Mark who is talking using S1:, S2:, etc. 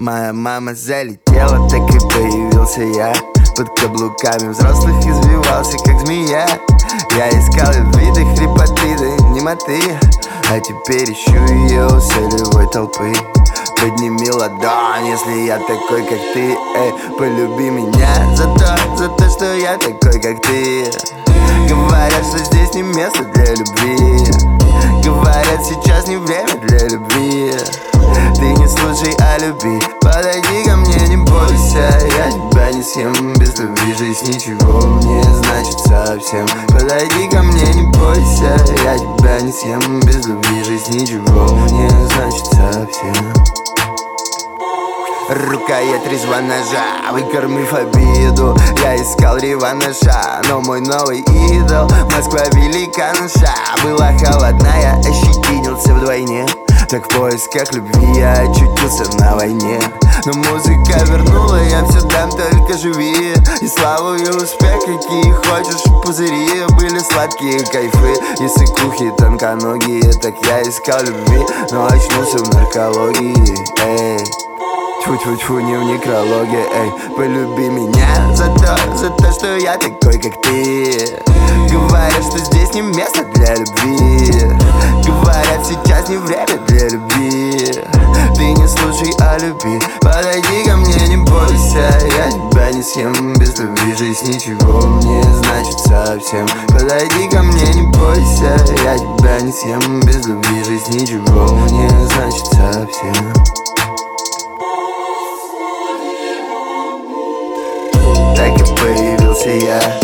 S1: Моя мама залетела, так и появился я. Под каблуками взрослых извивался, как змея. Я искал виды хрипоты, да немоты, а теперь ищу ее у солевой толпы. Подними ладонь, если я такой, как ты. Эй, полюби меня за то, что я такой, как ты. Говорят, что здесь не место для любви. Говорят, сейчас не время для любви. Ты не слушай, а люби. Подойди ко мне, не бойся. Я тебя не съем, без любви жизнь ничего не значит совсем. Подойди ко мне, не бойся. Я тебя не съем, без любви жизнь ничего не значит совсем. Рукоять резва ножа, выкормив обиду. Я искал реванша, но мой новый идол Москва велика наша. Была холодная, ощетинился вдвойне. Так в поисках любви я очутился на войне. Но музыка вернула, я все дам, только живи. И славу, и успех, какие хочешь пузыри. Были сладкие кайфы и сыкухи тонконогие. Так я искал любви, но очнулся в наркологии. Эй, тьфу-тьфу-тьфу, не в некрологе. Эй, полюби меня за то, что я такой, как ты. Говорят, что здесь не место для любви. Говорят, сейчас не время для любви. Ты не слушай, а люби. Подойди ко мне, не бойся. Я тебя не съем, без любви жизнь ничего не значит совсем. Подойди ко мне, не бойся. Я тебя не съем, без любви жизнь ничего не значит совсем. Так и появился я.